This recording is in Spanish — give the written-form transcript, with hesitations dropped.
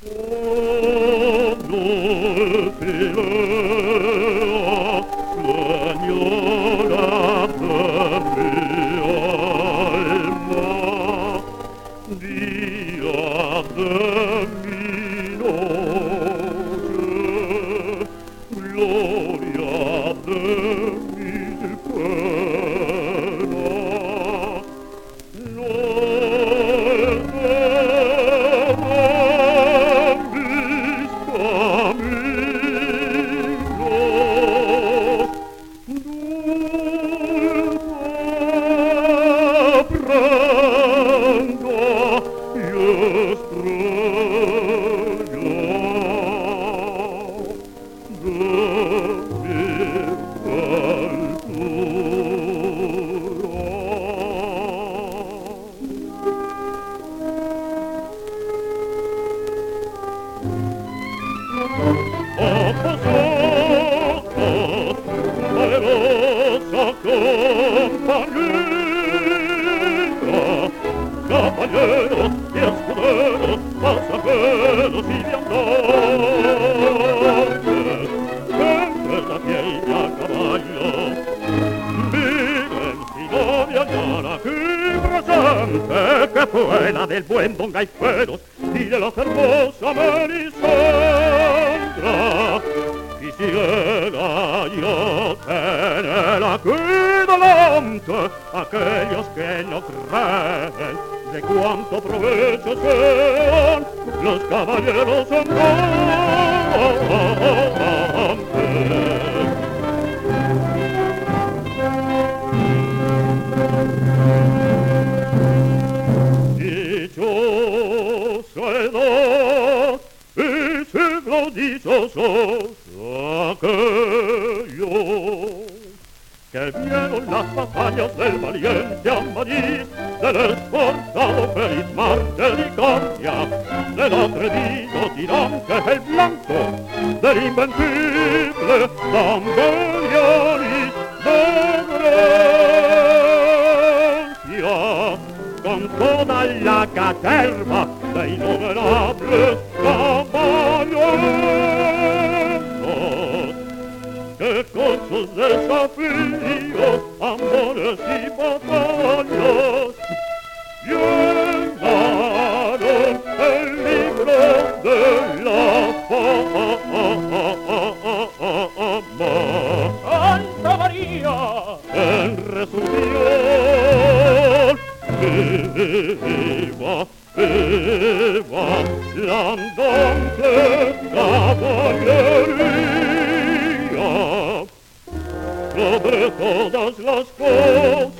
Caballeros y escuderos, pasajeros y viandantes, entre la piel y a caballo, miren si no me hallara aquí presente, que fue la del buen Don Gaiferos y de la hermosa Melisandra. Quisiera yo tener aquí delante aquellos que no creen de cuánto provecho sean los caballeros andantes. Dichosa edad y siglos dichosos aquellos que vieron las batallas del valiente Amadís, del esforzado Feliz Marte de Cancia, del atrevido tirante el Blanco, del invencible Tamberianis de Grecia, con toda la caterva de innumerables caballeros, que con sus desafíos, amores y batallas llenaron el libro de la fama. ¡Santa María! En resurrección, viva, viva la andante caballería. Sobre todas las cosas